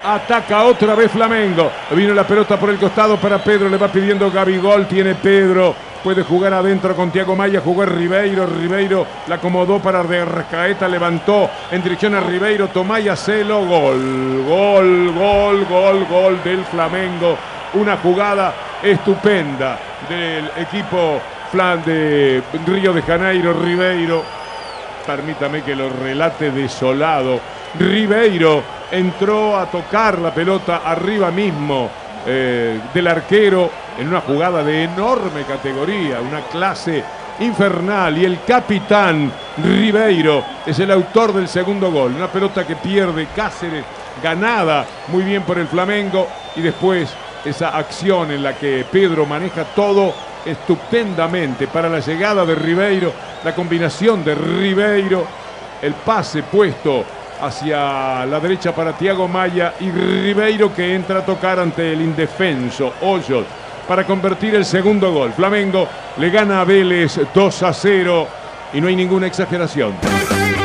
Ataca otra vez Flamengo. Vino la pelota por el costado para Pedro. Le va pidiendo Gabigol. Tiene Pedro. Puede jugar adentro con Thiago Maia. Jugó Ribeiro. Ribeiro la acomodó para Arrascaeta. Levantó en dirección a Ribeiro. Tomaya Celo. Gol. Gol del Flamengo. Una jugada estupenda del equipo de Río de Janeiro. Ribeiro. Permítame que lo relate desolado. Ribeiro entró a tocar la pelota arriba mismo del arquero en una jugada de enorme categoría, una clase infernal, y el capitán Ribeiro es el autor del segundo gol. Una pelota que pierde Cáceres, ganada muy bien por el Flamengo, y después esa acción en la que Pedro maneja todo estupendamente para la llegada de Ribeiro, la combinación de Ribeiro, el pase puesto hacia la derecha para Thiago Maia y Ribeiro, que entra a tocar ante el indefenso Hoyos para convertir el segundo gol. Flamengo le gana a Vélez 2-0 y no hay ninguna exageración.